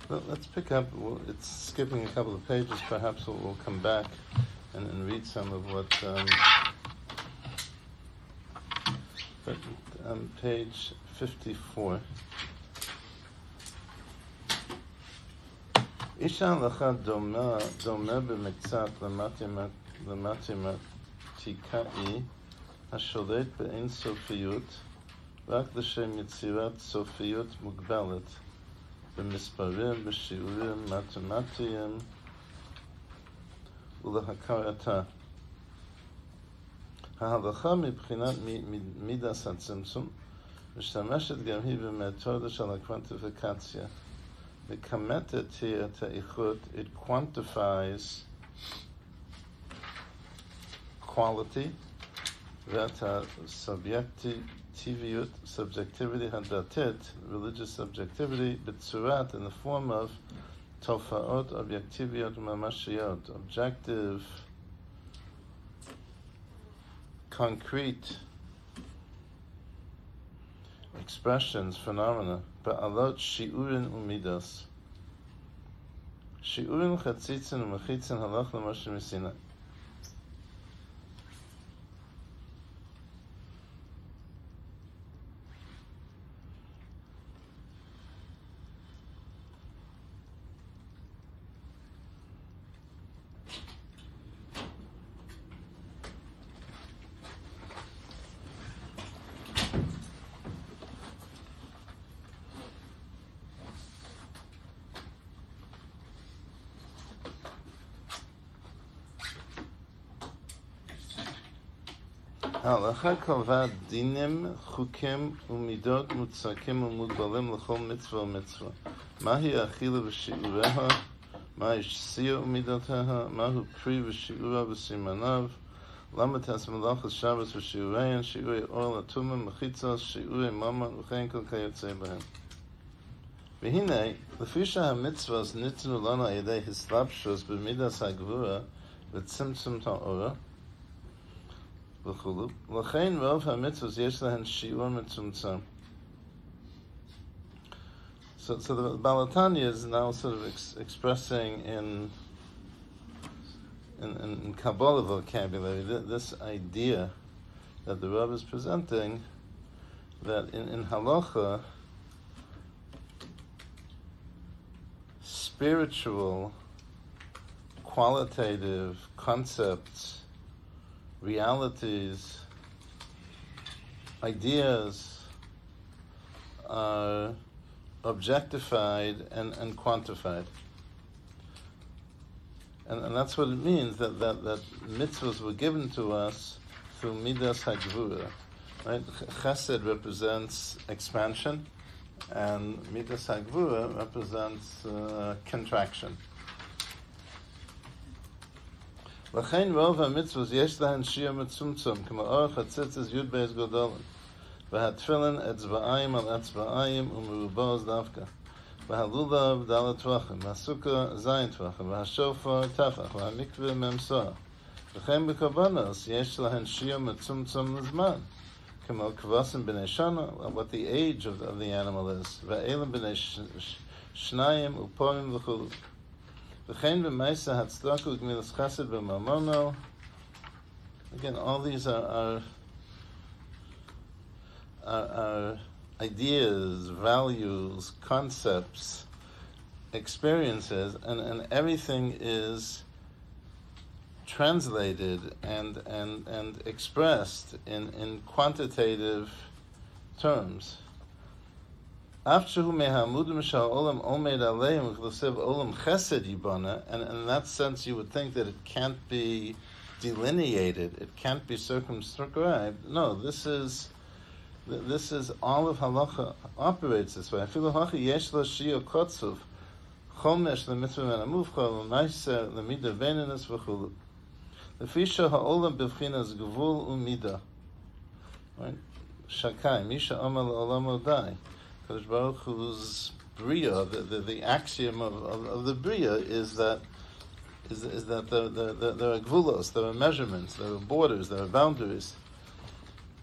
Let's pick up. It's skipping a couple of pages. Perhaps we'll come back and read some of what. But page 54. Isha halacha doma b'mektzat למתמטיקאי השולט באין סופיות רק לשם יצירת סופיות מוגבלת במספרים, בשיעורים מתמטיים ולהכרתה. ההלכה מבחינת מידת הצמצום משתמשת גם היא במתודה של הקוונטיפיקציה. מכמתת היא את האיכות, it quantifies quality ואת הסובייקטיביות, subjectivity הדתית, religious subjectivity, בצורת, in the form of תופעות אובייקטיביות וממשיות, objective, concrete expressions, phenomena, בעלות שיעורין ומידות. שיעורין חציצין ומחיצין הלך למשה מסיני. ההלכה קובעת דינים, חוקים ומידות מוצקים ומוגבלים לכל מצווה ומצווה. מהי האכילה ושיעוריה, מהי שיא ומידותיה, מהו פרי ושיעורה וסימניו, למה תעשה מלאכת שבת ושיעוריהן, שיעורי אור לטומאה, מחיצות, שיעורי ממון וכן כל כיוצא בהם. והנה, לפי שהמצוות ניתנו לנו על ידי הסלבשוס במידת הגבורה וצמצום האורה, וכו'. לכן רוב המצוות יש להן שיעור מצומצם. So the Baal HaTanya is now sort of expressing in Kabbalah vocabulary this idea that the Rav is presenting, that in halacha, spiritual, qualitative concepts, realities, ideas are objectified and quantified. And that's what it means, that mitzvahs were given to us through midas hagvura. Right? Chesed represents expansion, and midas hagvura represents contraction. לכן רוב המצוות יש להן שיעור מצומצם, כמו אורך הציצס י' בייס גדולן, והתפילין אצבעיים על אצבעיים ומרובעוז דווקא, והלולב ד' טווחים, והסוכה זין טווחים, והשופר טפח, והמקווה ממסוע. וכן בקורבנות יש להן שיעור מצומצם לזמן, כמו כבשים בני שנה, what the age of the animal is, ואלם בני שניים ופורים וכו'. Again, all these are ideas, values, concepts, experiences, and everything is translated and expressed in quantitative terms. And in that sense you would think that it can't be delineated, it can't be circumscribed. No, this is all of halacha operates this way. Right? Shakai, Misha Amal Olam Odai. Kadosh Baruch Hu's bria, the axiom of the bria is that there are gvulos, there are measurements, there are borders, there are boundaries.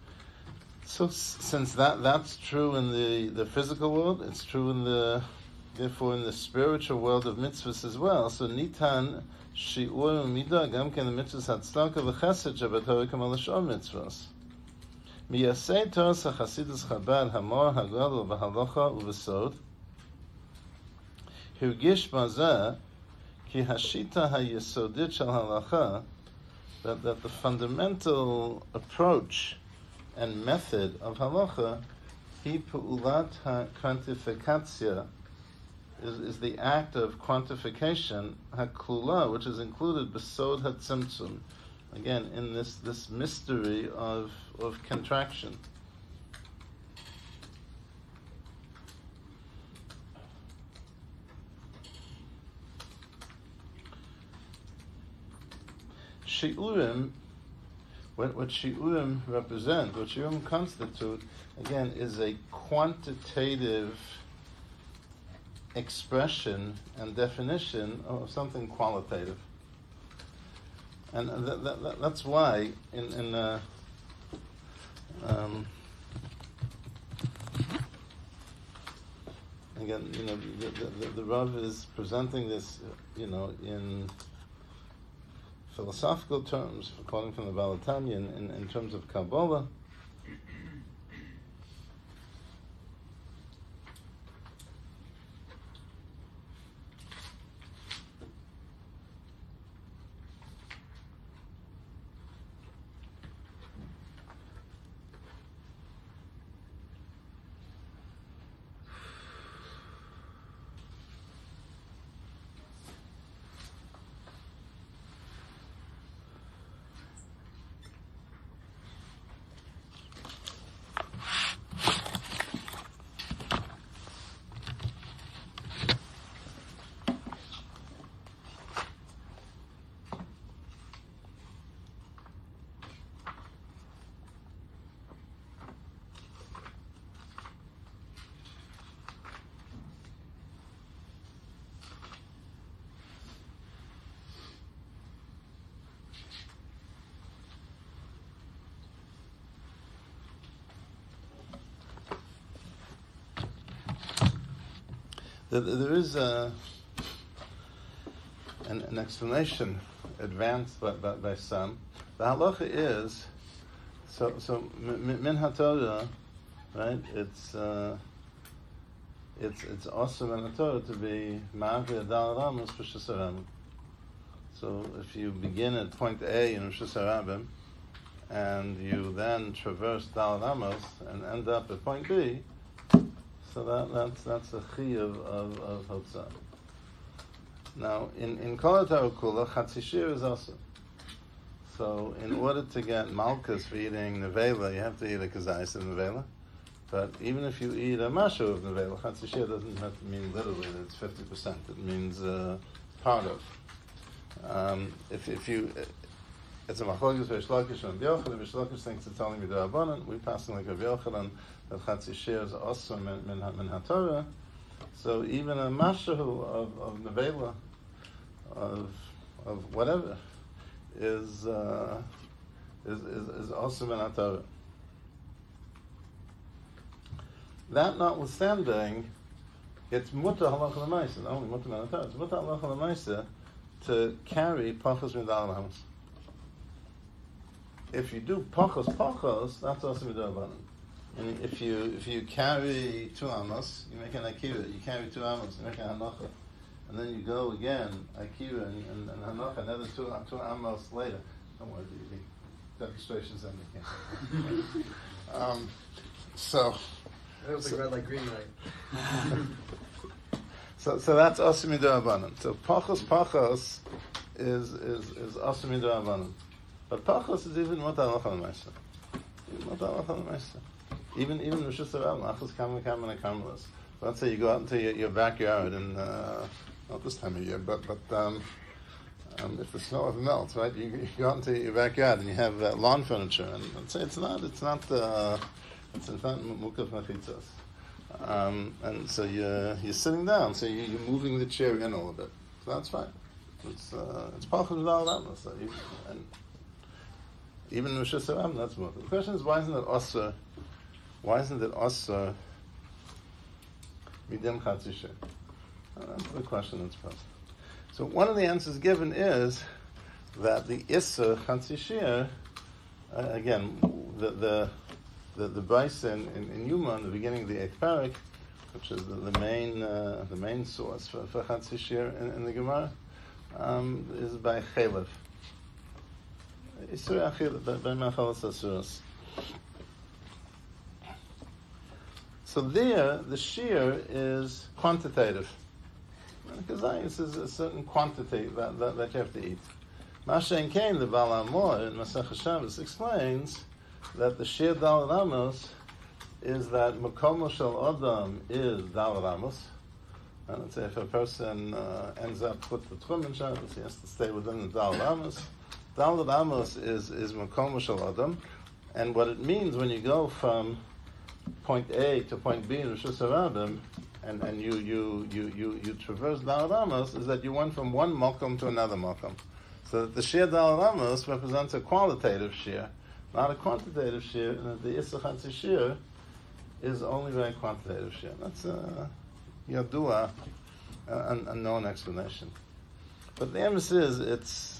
So since that's true in the physical world, it's true in the therefore in the spiritual world of mitzvahs as well. So nitan shi'ur u'midah gam ken the mitzvahs hatzedakah v'chesed shebatorah kamal l'shor mitzvahs. Miyasei Toras HaChasidus Chabad Hamor HaGadol V'Halacha U'V'Sod Hirgish Bazeh Ki Hashita HaYesodit Shel Halacha, that the fundamental approach and method of halacha, hi pe'ulat ha-quantificatia, is the act of quantification, ha-klula, which is included besod ha-tzimtzum, again, in this mystery of contraction. Shi'urim, what shi'urim represent, what shi'urim constitute, again, is a quantitative expression and definition of something qualitative. And that's why again, the Rav is presenting this, in philosophical terms, according from the Baal HaTanya, in terms of Kabbalah. There is an explanation advanced by some. The halacha is so min haTorah, right? It's awesome in haTorah to be ma'avir dal ramos b'shus harabim. So if you begin at point A in Rishus Harabim and you then traverse dal ramos and end up at point B, so that's a chiyuv of hotzah. Now, in Kol HaTorah Kula, Chatzi Shir is also. So, in order to get malchus for eating nevela, you have to eat a kazayis of nevela. But even if you eat a mashu of nevela, Chatzi Shir doesn't have to mean literally that it's 50%. It means part of. If you, it's a machlokes Reish Lakish and Rav Yochanan. Reish Lakish thinks it's only midrabanan. We pass like Rav Yochanan that Chatzi Shir is also min haTorah. So even a mashu of nevela, of whatever, is also min haTorah. That notwithstanding, it's mutar halacha l'maisa, not only mutar min haTorah. It's mutar halacha l'maisa to carry pachos midal ramos. If you do pachos, that's also midrabanan. And if you carry 2 amos, you make an akira. You carry 2 amos, you make an hanacha, and then you go again akira and hanacha another 2 amos later. Don't worry, the demonstrations ending. So. It was like red light, green light. So that's also midrabanan. So pachos is also midrabanan, but pachos is even mutar halacha l'maisa. Even Rishus Harabim, achos kamen and karmelos. Let's say you go out into your backyard, and not this time of year, but if the snow ever melts, right? You go out into your backyard and you have lawn furniture, and let's say it's not mukaf machitzos. And so you're sitting down, so you're moving the chair in a little bit. So that's fine. It's pachos midal ramos. And even Rishus Harabim, that's more. The question is, why isn't it also? Why isn't it also midem Chatzi Shir? That's the question that's posed. So one of the answers given is that the Issa Chatzi Shir, again, the Bais in Yuma in the beginning of the 8th parak, which is the main source for Chatzi Shir in the Gemara, is by Chelev. Isur Achil by Machalas Asuras. So there, the shear is quantitative. Kazayis is a certain quantity that you have to eat. Mashen Kain, the Baal Amor in Masech Shabbos explains that the shear Dal Ramos is that Makom Shel Adam is Dal Ramos. And let's say if a person ends up with the Tchum in Shabbos, he has to stay within the Dal Ramos. Dal Ramos is Makom Shel Adam, and what it means when you go from point A to point B in Rosh Hashanah, and you traverse Dal Ramos, is that you went from one Makom to another Makom. So that the Shir Dal Ramos represents a qualitative Shir, not a quantitative Shir, and that the Issa Chatzi Shir is only very quantitative Shir. That's a Yadua, a known explanation. But the emphasis is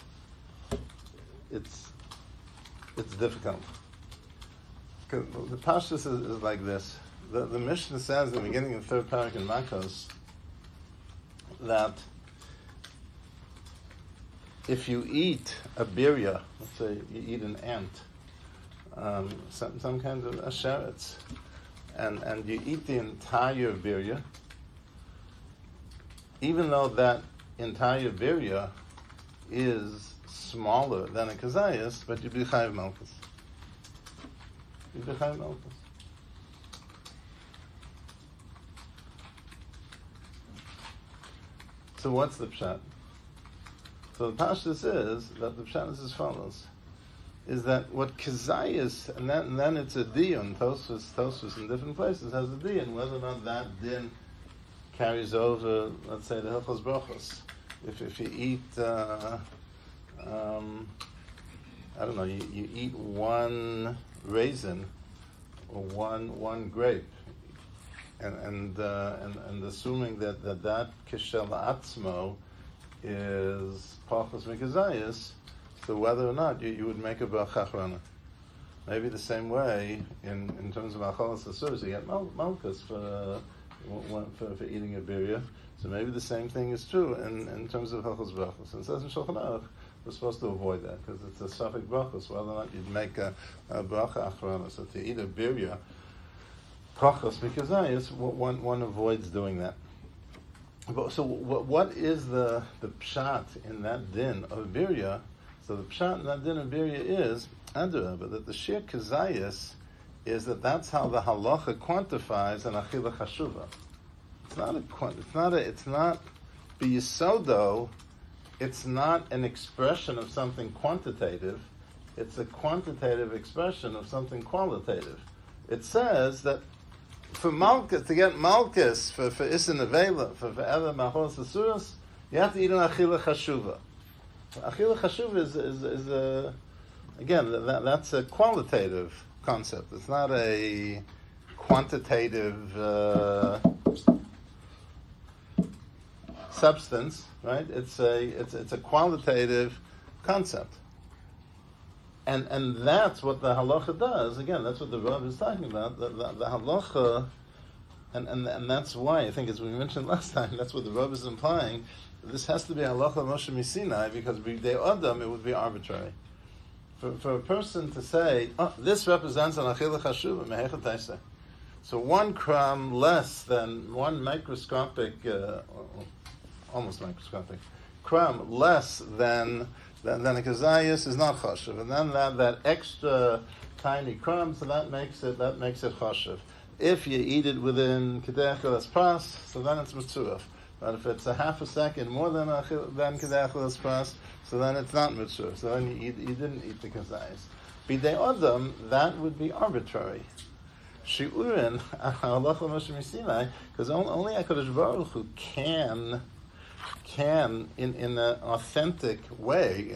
it's difficult. The Pashtus is like this. The Mishnah says in the beginning of the 3rd parak in Makos that if you eat a birya, let's say you eat an ant, some kind of asheretz, and you eat the entire birya, even though that entire birya is smaller than a kazayas, but you be chayiv malchus. You be chayiv malchus. So what's the pshat? So the pashtus is that the pshat is as follows: is that what kazayas, and then it's a diyon. Tosfos in different places has a diyon whether or not that din carries over. Let's say the hilchos brachos. If you eat, I don't know, you eat one raisin or one grape, and assuming that kishel atzmo is pachos mikazayis, so whether or not you would make a bracha achrona. Maybe the same way in terms of achalas asuros, you get malchus for eating a birya. So maybe the same thing is true in terms of halachos brachos. And it says in Shulchan Aruch we're supposed to avoid that because it's a suffix brachos. Whether or not you'd make a bracha achrona, so to eat a birya pachos mikazayis, one avoids doing that. So what is the pshat in that din of birya? So the pshat in that din of birya is adrabah, that the shir kazayis is that's how the halacha quantifies an achila chashuva. It's not biyisodo. It's not an expression of something quantitative. It's a quantitative expression of something qualitative. It says that for malchus, to get malchus for isin avela, for ever machalas asuros, you have to eat an achila chashuva. Achila chashuva is a, again, that's a qualitative concept. It's not a quantitative substance, right? It's a qualitative concept, and that's what the halacha does. Again, that's what the Rav is talking about. The halacha, and that's why I think, as we mentioned last time, that's what the Rav is implying. This has to be halacha Moshe Misinai, because b'dei Adam it would be arbitrary. For a person to say, this represents an achila chashuva mehechat taisa. So 1 crumb less than one microscopic, almost microscopic, crumb less than a kazayas is not chashuv, and then that extra tiny crumb, so that makes it chashuv. If you eat it within kedei achilas pras, so then it's mitzuraf. But if it's a half a second more than kedei achilas pras, so then it's not mitzuraf. So then you didn't eat the kazayas. B'dei Adam, that would be arbitrary. Shiurin halacha Moshe Misinai, because only HaKadosh Baruch Hu can in an authentic way,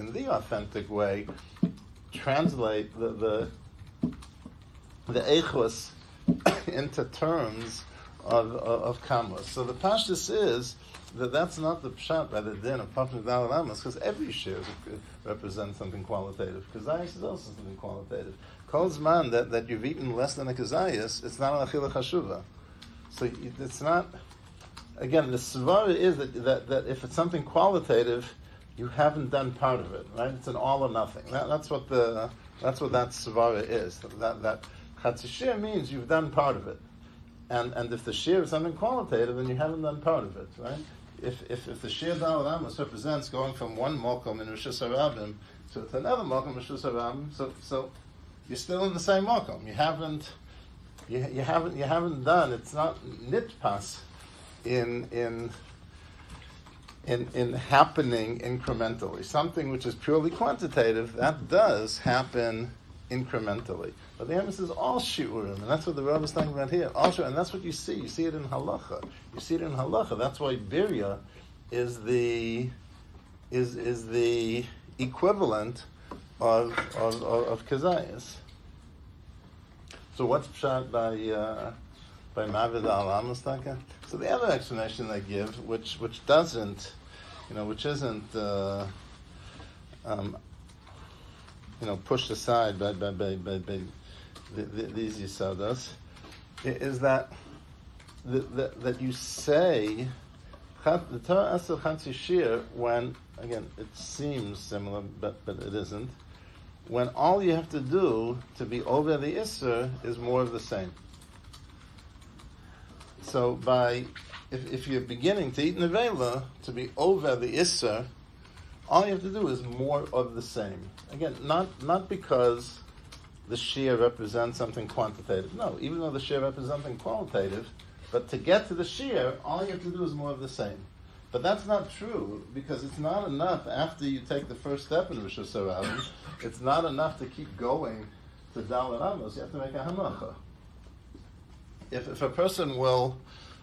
translate the echos into terms of Kamos. So the Pashtus is that that's not the pshat by the din of Pafim Dal Amos, because every shir represents something qualitative. Kazayas is also something qualitative. Kol Zman that you've eaten less than a Kazayas, it's not an Achila Chashuva. So it's not, again, the svara is that if it's something qualitative, you haven't done part of it, right? It's an all or nothing. That's what that svara is. That Chatzi Shir means you've done part of it. And if the shir is something qualitative, then you haven't done part of it, right? If the shir Dal Amos represents going from one mokom in Rishus Harabim to another mokom in Rishus Harabim, so you're still in the same mokom. You haven't done. It's not nitpas in happening incrementally. Something which is purely quantitative, that does happen incrementally. But the emphasis is all shiurim, and that's what the Rav is talking about here. Also, and that's what you see. You see it in halacha. That's why birya is the equivalent of kazayas. So what's pshat by Mavid al Amastaka? So the other explanation they give, which doesn't, which isn't pushed aside by these yisodas, is that you say the Torah Asel Chatzi Shir, when again it seems similar, but it isn't. When all you have to do to be over the Isser is more of the same. So if you're beginning to eat Nevela, to be over the Isser, all you have to do is more of the same. Again, not because the Shir represents something quantitative. No, even though the Shir represents something qualitative, but to get to the Shir, all you have to do is more of the same. But that's not true, because it's not enough after you take the first step in Rishus Harabim. It's not enough to keep going to Dalet Amos. You have to make a hanacha. If a person will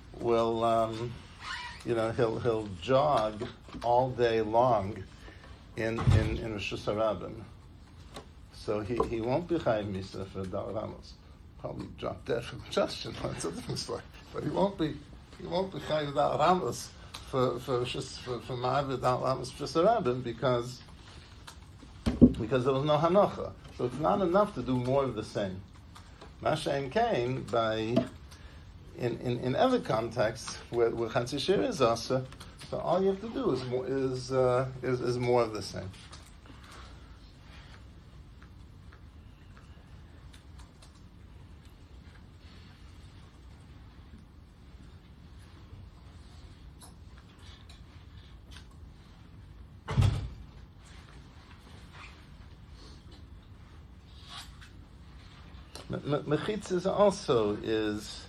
he'll jog all day long in Rishus Harabim, so he won't be chayiv misa for Dalet Amos. Probably drop dead from congestion. That's a different story. But he won't be chayiv Dalet Amos for Ma'avid Dalet Amos for Sarabim because there was no hanacha. So it's not enough to do more of the same. Masha and Cain, in other contexts where Chatzi Shir is also, so all you have to do is more of the same. Mechitzas also is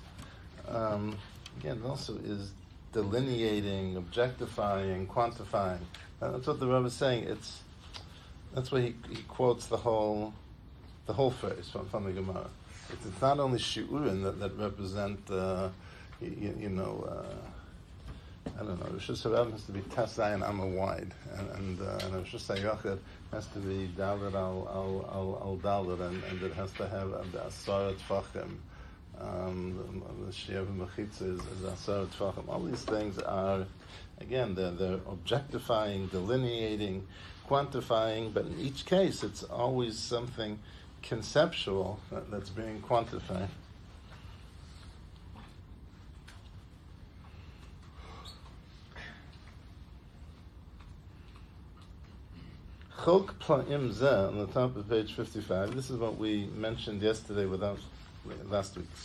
delineating, objectifying, quantifying. That's what the Rebbe is saying. That's why he quotes the whole phrase from the Gemara. It's not only shiurim that represent I don't know. Rishus Harabim has to be Tasayin Amma wide, and Rishus HaYachid has to be Dalet al Dalet, and it has to have the Asara Tfachim. The Shir Mechitza is Asara Tfachim. All these things are, again, they're objectifying, delineating, quantifying, but in each case, it's always something conceptual that's being quantified. Chok Pla'im Zeh, on the top of page 55, this is what we mentioned yesterday last week,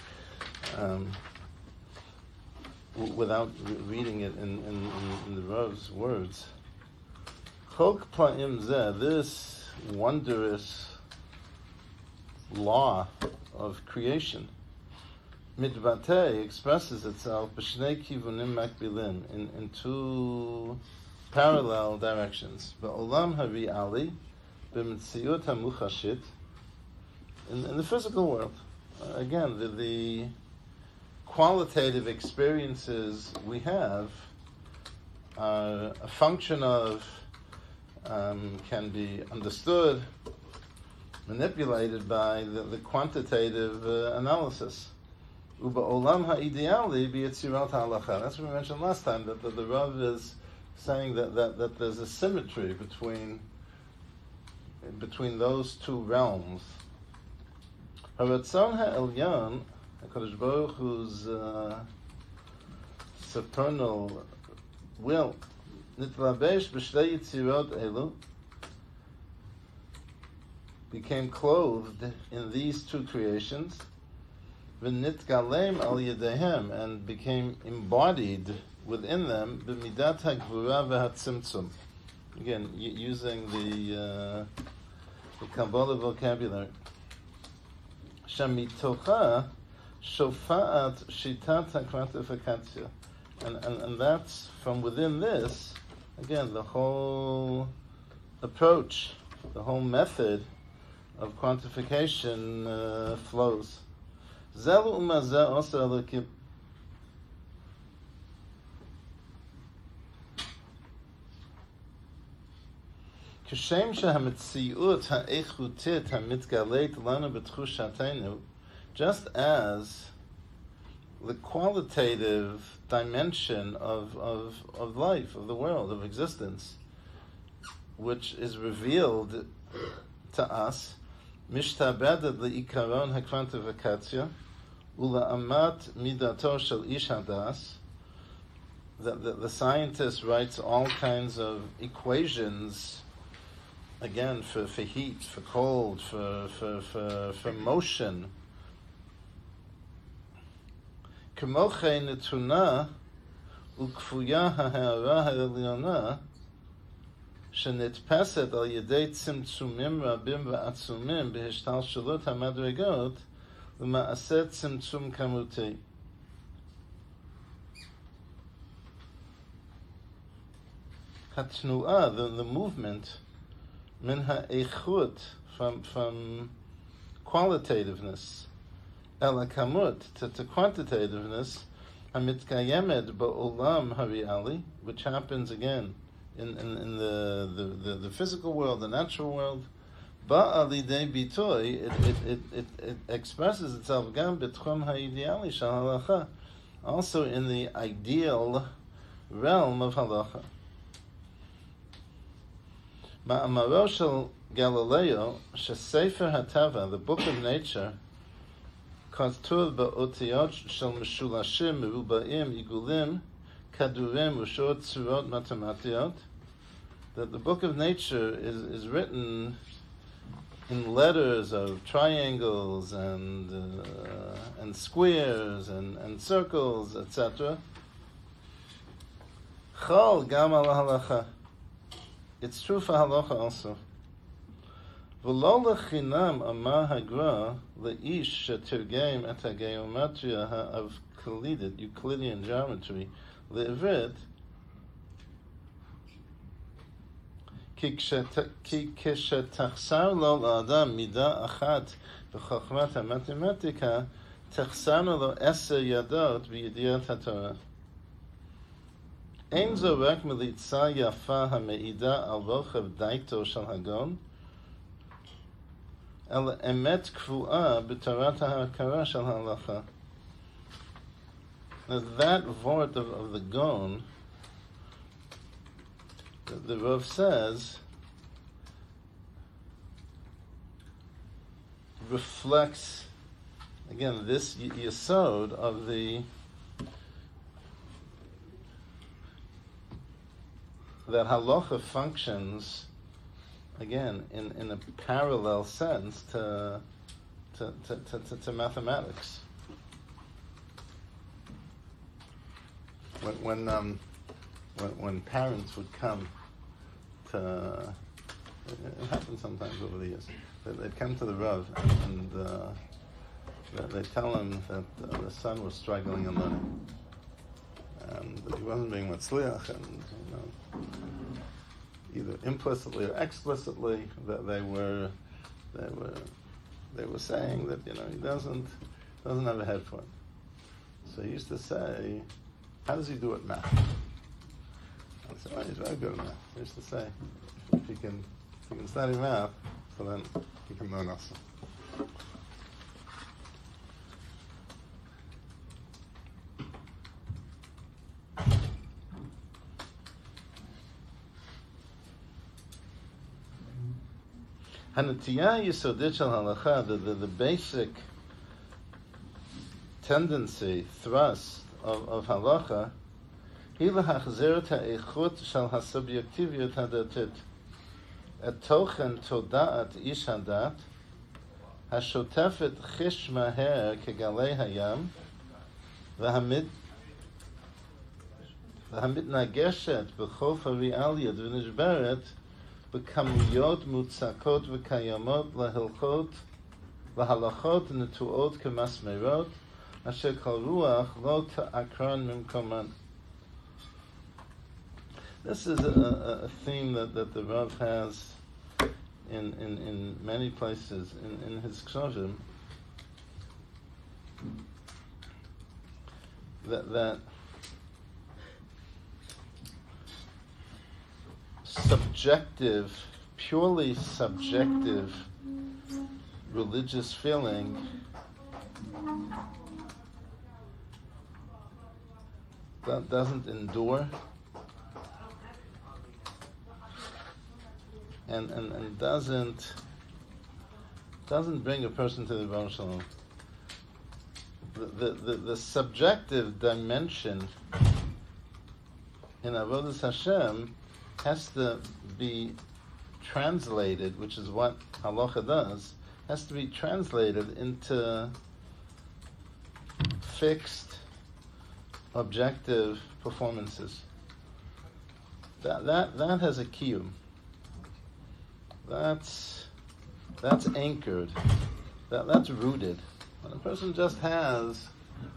without reading it in the Rav's words. Chok Pla'im Zeh, this wondrous law of creation, Mitbatei expresses itself b'shnei kivunim makbilim, in two parallel directions. Ba'olam hari'ali, b'metziut hamuchashit, in the physical world. Again, the qualitative experiences we have are a function of, can be understood, manipulated by the quantitative analysis. Uba olam ha'idiyali b'yetzirat ha'alacha. That's what we mentioned last time, that the Rav is saying that there's a symmetry between those two realms. Haratzon ha'elyon, HaKadosh Baruch Hu's supernal will, nitlabesh b'shtei yitzirot elu, became clothed in these two creations, v'nitgalem al yedehem, and became embodied within them, b'midat ha'gvura v'hatzimtzum. Again, using the Kabbalah vocabulary. Shamitocha shofa'at shitat ha'kvantifikatsia. And that's from within this, again, the whole approach, the whole method of quantification flows. Zelu umazeh also elokim. Kishem shehametziut ha'echutit hamitgaleit lanu b'tchushatenu, just as the qualitative dimension of life, of the world, of existence, which is revealed to us, mishtabedet le'ikaron ha'kvantifikatsia ula'amat midato shel ish hadas. The scientist writes all kinds of equations, again, for heat, for cold, for motion. K'mochei netuna ukfuya ha'ha'ara ha'elyona shenitpeset al yedei tzimtzumim rabim v'atzumim b'hishtalshelut ha'madregot l'ma'aseh tzimtzum kamuti. Hatnu'ah, the movement, min ha'echut, from qualitativeness, el kamut, to quantitativeness, hamitkayemed ba'olam hari'ali, which happens again in the physical world, the natural world. Ba'alidei bitoy, it expresses itself gam b'tchum ha'ideali shal halacha, also in the ideal realm of halacha. Ma'amaro shel Galileo, shesefer hatava, the book of nature, katuv ba'otiyot shel meshulashim meruba'im igulim kadurim ushot tzurot matematiyot, that the book of nature is written in letters of triangles and squares and circles, etc. Chol gam al halacha. It's true for halacha also. V'lo lechinam amar hagra leish shetirgem et hageometria of Euclidean geometry le'ivrit ki kishetachsar lo la'adam mida achat v'chochmat ha'matematika tachsarno lo 10 yadot b'yediyat haTorah. Ein zo rak melitza yafa hameida al rochav daito shel hagon, el emet kvu'a b'torat ha'akara shel halacha. Now that vort of the gon, the Rav says, reflects, again, this yesod of that halacha functions, again, in a parallel sense to mathematics. When parents would come to, it happens sometimes over the years, they'd come to the Rav and they'd tell him that the son was struggling in learning. And he wasn't being matzliach, and either implicitly or explicitly, that they were saying that he doesn't have a head for it. So he used to say, "How does he do at math?" I said, "Oh, he's very good at math." He used to say, "If he can study math, so then he can learn also." Hanatiyah yisodit shel halacha, the basic tendency, thrust of halacha, hi lahachzir et ha'eichut shel hasubjektiviyut hadatit, et tochen toda'at ish hadat, hashotefet chish maher kegalei hayam, והמתנגשת בחוף הריאליות ונשברת בכמויות מוצקות וקיימות להלכות נטועות כמסמרות אשר כל רוח לא תעקרן ממקומן. This is a theme that the Rav has in many places in his Kshavim, that subjective, purely subjective religious feeling that doesn't endure and doesn't bring a person to the Baruch Shalom. The subjective dimension in Avodas Hashem has to be translated, which is what halacha does, has to be translated into fixed, objective performances. That has a kiyum. That's anchored. That's rooted. When a person just has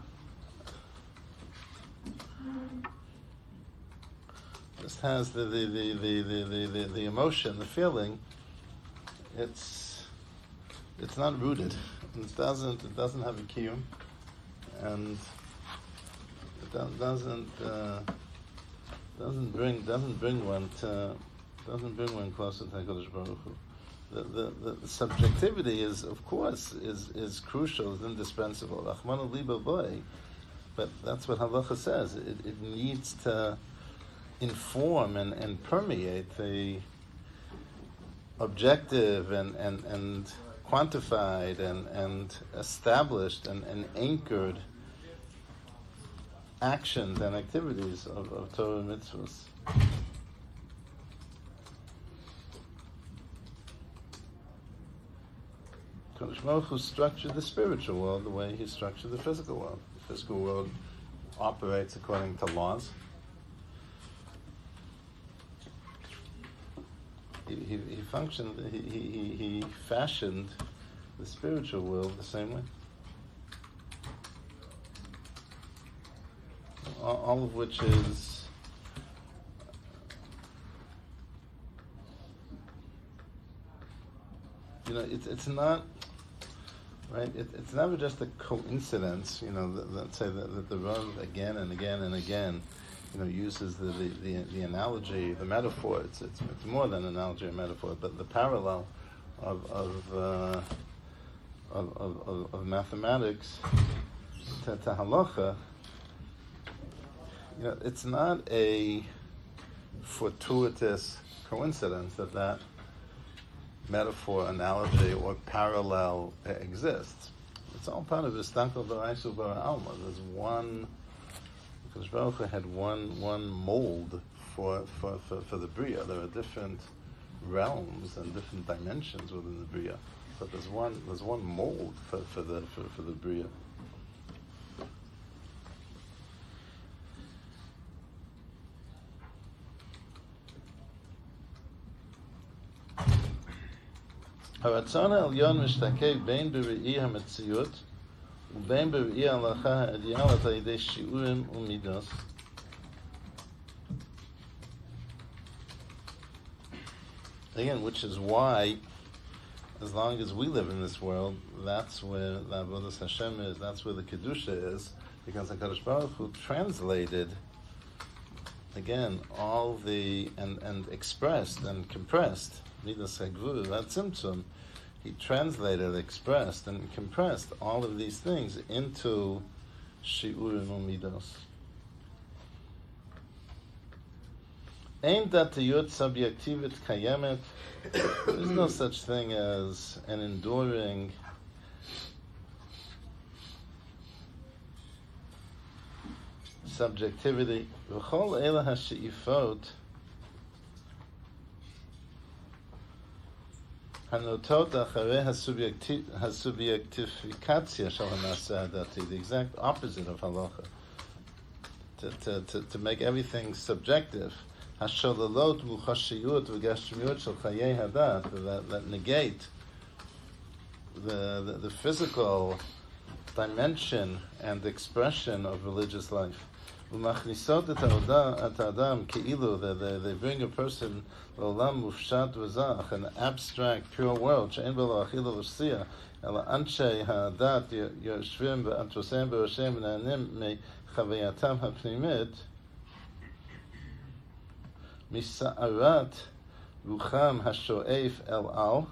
the emotion, the feeling, it's not rooted. It doesn't have a kiyum, and it doesn't bring one closer to HaKadosh Baruch Hu. The subjectivity is, of course, is crucial, is indispensable. Rachmana liba boy, but that's what halacha says. It needs to inform and permeate the objective and quantified and established and anchored actions and activities of Torah and mitzvahs. Kadosh Baruch Hu structured the spiritual world the way he structured the physical world. The physical world operates according to laws. He functioned, he fashioned the spiritual world the same way. All of which is it's not right. It's never just a coincidence. Let's say that the Rav again and again and again, uses the analogy, the metaphor. It's more than an analogy or metaphor, but the parallel of mathematics to halacha. It's not a fortuitous coincidence that metaphor, analogy, or parallel exists. It's all part of Istankel B'Raisu Bara Alma. There's one. Because Baruch Hu had one mold for the Bria. There are different realms and different dimensions within the Bria, but there's one mold for the Bria. הרצון העליון משתקף בין בראי המציאות ובין בראי ההלכה האידיאלית על ידי שיעורים ומידות. Again, which is why, as long as we live in this world, that's where the Avodas Hashem is, that's where the Kedusha is, because HaKadosh Baruch Hu translated, again, all the, and expressed and compressed, Midas HaGvur, that Tzimtzum, he translated, expressed, and compressed all of these things into Shi'urim Umidos. Ein datiyut subjektivit kayemet. There is no such thing as an enduring subjectivity. V'chol eila hashe'ifot hanotot acharei hasubjektifikatsia shel hanaseh hadati, the exact opposite of halacha. To make everything subjective. Hasholalot muchashiyut v'gashmiyut shel chayei hadat, that negate the physical dimension and expression of religious life. Umachnisot et adam keilu, they bring a person l'olam mufshat v'zach, an abstract, pure world, she'en b'lo achilu v'shia, ela anshei hadat yoshvim v'antrosem b'roshem v'na'anim me'chaveyatam ha'pnimit misa'arat rucham hasho'ef el al.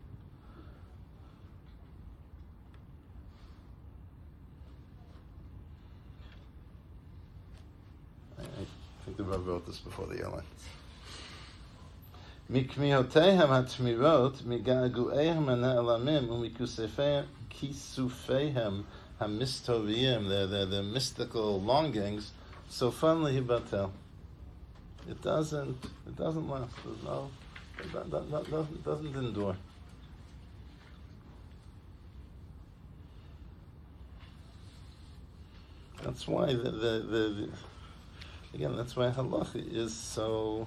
I think the Rebbe wrote this before the airline. Mikmihoteihem hatmirot migagueihem ha'na'elamim umikusufeihem hamistoviyim, their mystical longings, so finally hibatel. It doesn't last. It doesn't endure. That's why again, that's why halacha is so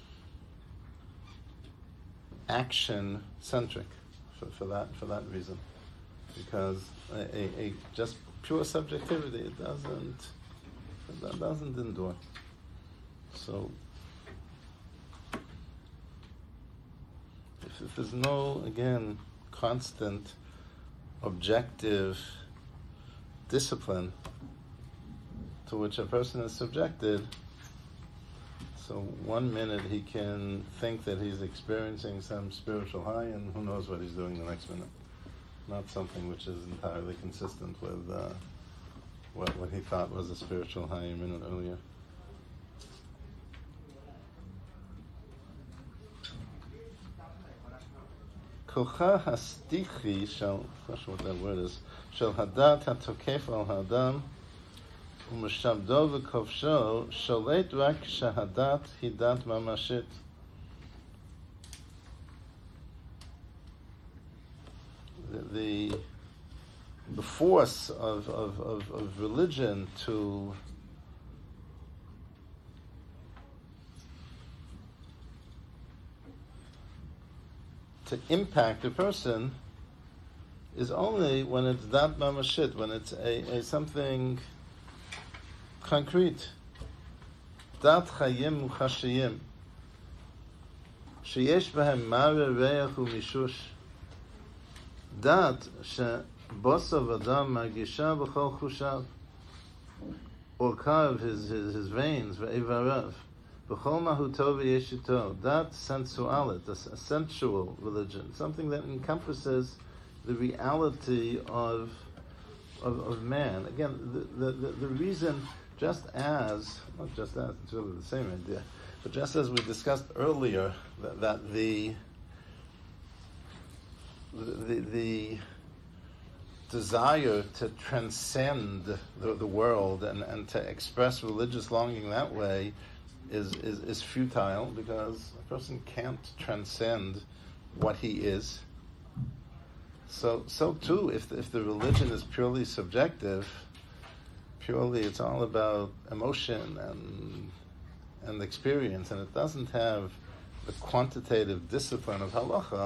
action-centric for that reason, because a just pure subjectivity, it doesn't endure. So if there's no, again, constant objective discipline to which a person is subjected, so 1 minute he can think that he's experiencing some spiritual high, and who knows what he's doing the next minute. Not something which is entirely consistent with what he thought was a spiritual high a minute earlier. Kocha hastichi shall, I'm not sure what that word is, shall hadat hatokef al hadam u'mishabdo v'kovsho sholet rak shahadat hidat mamashit. The force of religion to impact a person is only when it's dat mamashit, when it's a something concrete. Dat chayim uchashiyim sheyesh behem mare reach umishush, dat shebosav adam margisha b'chol chushav, or carve his veins ve'ivarav b'chol mahuto v'yeshito, that sensualit, a sensual religion, something that encompasses the reality of man. Again, the reason, not just as, it's really the same idea, but just as we discussed earlier, that the desire to transcend the world and to express religious longing that way is futile, because a person can't transcend what he is. So too, if the religion is purely subjective, it's all about emotion and experience, and it doesn't have the quantitative discipline of halacha,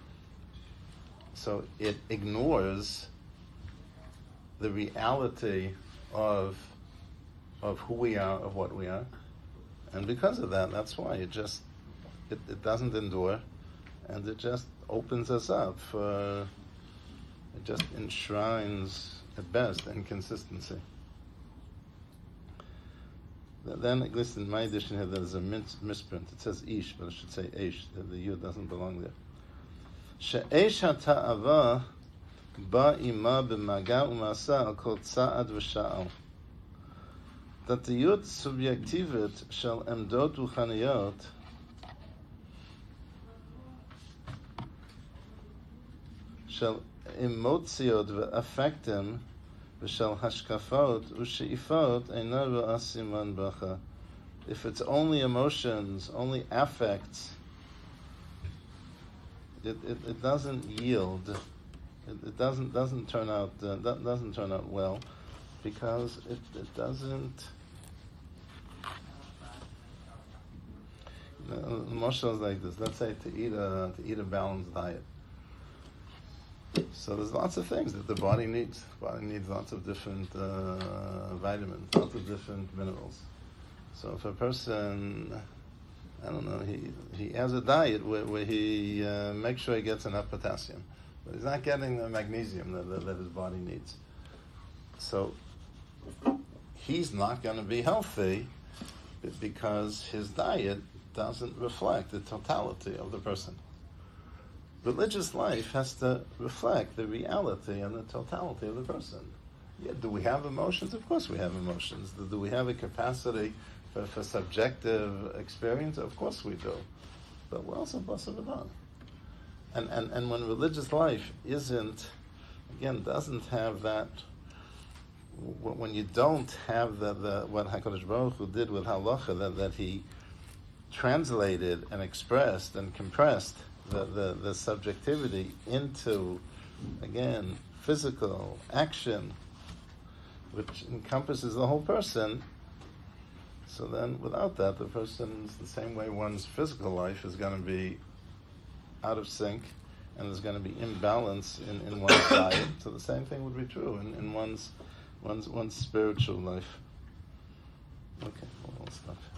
so it ignores the reality of who we are, of what we are. And because of that, that's why it doesn't endure, and it just opens us up for, it just enshrines at best inconsistency. Then, at least in my edition here, there's a misprint. It says ish, but it should say eish. The yud doesn't belong there. She'esh ha'ta'ava ba'ima b'maga u'masa al kol tza'ad v'sha'al. דתיות סובייקטיבית של עמדות רוחניות של אמוציות ואפקטים ושל השקפות ושאיפות אינה רואה סימן ברכה. If it's only emotions, only affects, it doesn't yield. It doesn't turn out well, because it doesn't. Emotions like this. Let's say to eat a balanced diet. So there's lots of things that the body needs. The body needs lots of different vitamins, lots of different minerals. So if a person, I don't know, he has a diet where he makes sure he gets enough potassium, but he's not getting the magnesium that his body needs. So he's not going to be healthy because his diet doesn't reflect the totality of the person. Religious life has to reflect the reality and the totality of the person. Yeah, do we have emotions? Of course we have emotions. Do we have a capacity for subjective experience? Of course we do. But we're also blessed with that. And when religious life doesn't have that, when you don't have the what HaKadosh Baruch Hu did with halacha, that he translated and expressed and compressed the subjectivity into, again, physical action, which encompasses the whole person. So then, without that, the person's the same way one's physical life is going to be out of sync, and there's going to be imbalance in one's diet. So the same thing would be true in one's spiritual life. Okay, well, we'll stop.